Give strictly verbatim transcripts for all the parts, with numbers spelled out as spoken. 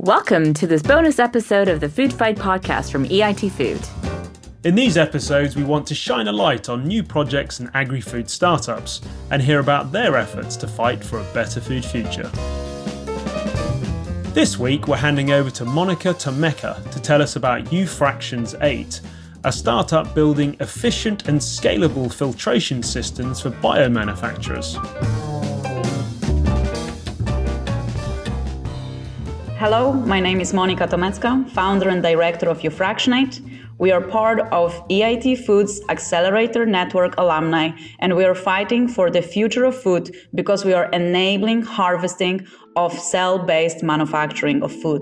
Welcome to this bonus episode of the Food Fight podcast from E I T Food. In these episodes, we want to shine a light on new projects and agri-food startups and hear about their efforts to fight for a better food future. This week, we're handing over to Monica Tomeka to tell us about Ufractions eight, a startup building efficient and scalable filtration systems for biomanufacturers. Hello, my name is Monica Tomecka, founder and director of Ufractions eight. We are part of E I T Food's Accelerator Network alumni, and we are fighting for the future of food because we are enabling harvesting of cell-based manufacturing of food.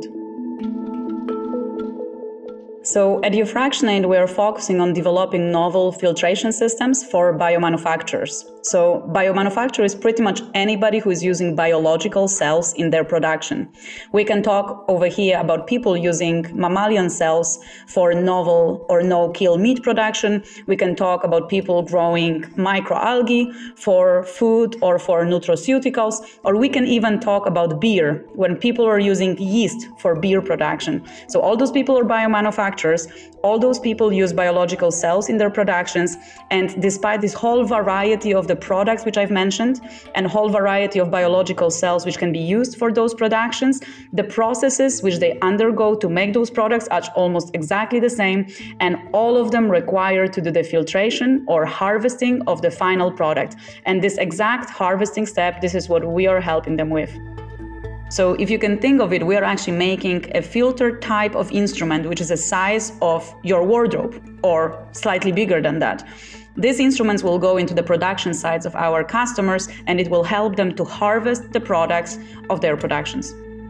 So at Ufractions eight, we are focusing on developing novel filtration systems for biomanufacturers. So biomanufacturer is pretty much anybody who is using biological cells in their production. We can talk over here about people using mammalian cells for novel or no-kill meat production. We can talk about people growing microalgae for food or for nutraceuticals, or we can even talk about beer when people are using yeast for beer production. So all those people are biomanufacturers. All those people use biological cells in their productions, and despite this whole variety of the products which I've mentioned and whole variety of biological cells which can be used for those productions, the processes which they undergo to make those products are almost exactly the same, and all of them require to do the filtration or harvesting of the final product. And this exact harvesting step, this is what we are helping them with. So if you can think of it, we are actually making a filter type of instrument, which is the size of your wardrobe or slightly bigger than that. These instruments will go into the production sites of our customers, and it will help them to harvest the products of their productions.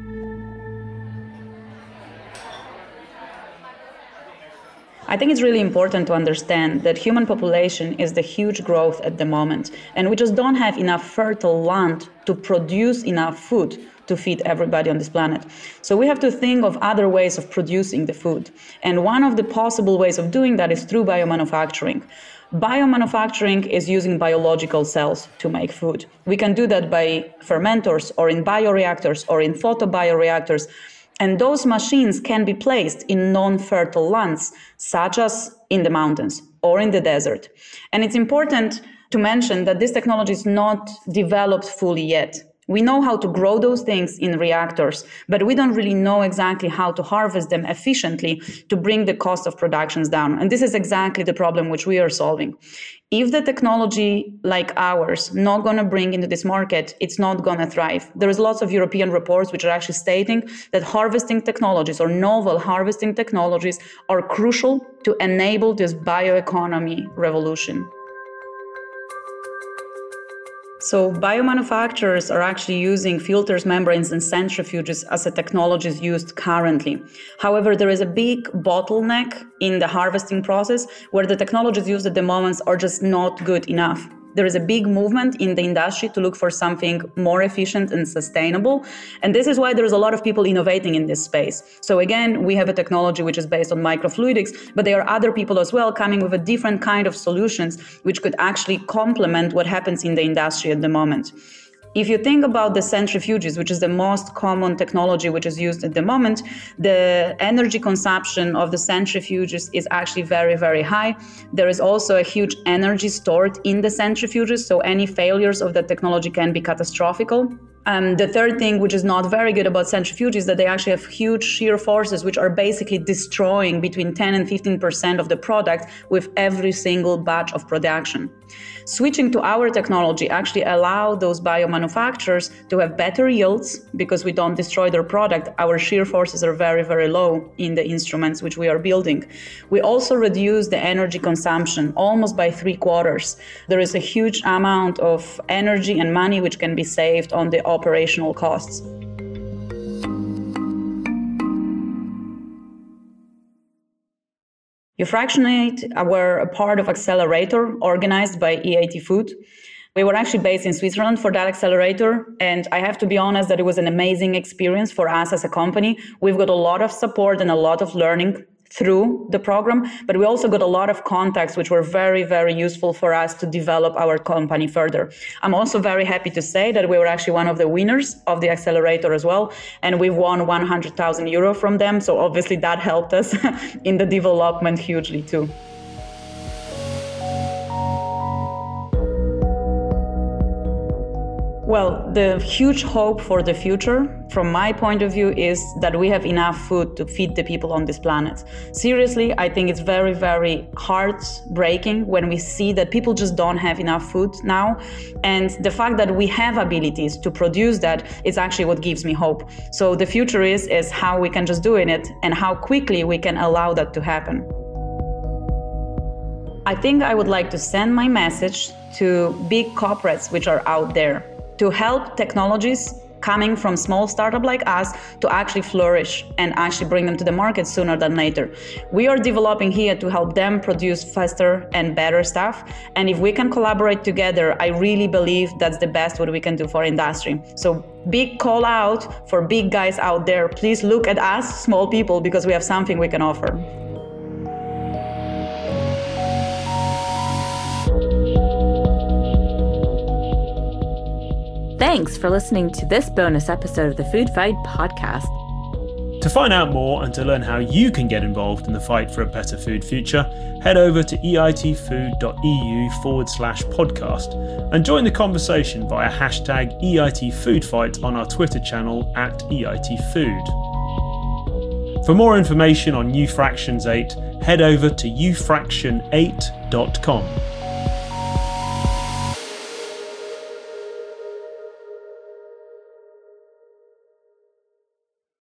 I think it's really important to understand that human population is the huge growth at the moment, and we just don't have enough fertile land to produce enough food to feed everybody on this planet. So we have to think of other ways of producing the food. And one of the possible ways of doing that is through biomanufacturing. Biomanufacturing is using biological cells to make food. We can do that by fermenters or in bioreactors or in photobioreactors. And those machines can be placed in non-fertile lands, such as in the mountains or in the desert. And it's important to mention that this technology is not developed fully yet. We know how to grow those things in reactors, but we don't really know exactly how to harvest them efficiently to bring the cost of productions down. And this is exactly the problem which we are solving. If the technology like ours not going to bring into this market, it's not going to thrive. There is lots of European reports which are actually stating that harvesting technologies or novel harvesting technologies are crucial to enable this bioeconomy revolution. So biomanufacturers are actually using filters, membranes, and centrifuges as the technology is used currently. However, there is a big bottleneck in the harvesting process where the technologies used at the moment are just not good enough. There is a big movement in the industry to look for something more efficient and sustainable. And this is why there's a lot of people innovating in this space. So again, we have a technology which is based on microfluidics, but there are other people as well coming with a different kind of solutions which could actually complement what happens in the industry at the moment. If you think about the centrifuges, which is the most common technology which is used at the moment, the energy consumption of the centrifuges is actually very, very high. There is also a huge energy stored in the centrifuges, so any failures of the technology can be catastrophic. Um, the third thing, which is not very good about centrifuges, is that they actually have huge shear forces, which are basically destroying between ten and fifteen percent of the product with every single batch of production. Switching to our technology actually allow those biomanufacturers to have better yields because we don't destroy their product. Our shear forces are very, very low in the instruments which we are building. We also reduce the energy consumption almost by three quarters. There is a huge amount of energy and money which can be saved on the operational costs. Ufractions eight were a part of Accelerator organized by E I T Food. We were actually based in Switzerland for that accelerator, and I have to be honest that it was an amazing experience for us as a company. We've got a lot of support and a lot of learning through the program, but we also got a lot of contacts which were very, very useful for us to develop our company further. I'm also very happy to say that we were actually one of the winners of the accelerator as well, and we've won one hundred thousand euro from them. So obviously that helped us in the development hugely too. Well, the huge hope for the future, from my point of view, is that we have enough food to feed the people on this planet. Seriously, I think it's very, very heartbreaking when we see that people just don't have enough food now. And the fact that we have abilities to produce that is actually what gives me hope. So the future is, is how we can just do it and how quickly we can allow that to happen. I think I would like to send my message to big corporates which are out there, to help technologies coming from small startup like us to actually flourish and actually bring them to the market sooner than later. We are developing here to help them produce faster and better stuff. And if we can collaborate together, I really believe that's the best what we can do for industry. So big call out for big guys out there. Please look at us, small people, because we have something we can offer. Thanks for listening to this bonus episode of the Food Fight podcast. To find out more and to learn how you can get involved in the fight for a better food future, head over to eitfood.eu forward slash podcast and join the conversation via hashtag EITFoodFight on our Twitter channel at EITFood. For more information on U Fractions eight, head over to u fraction eight dot com.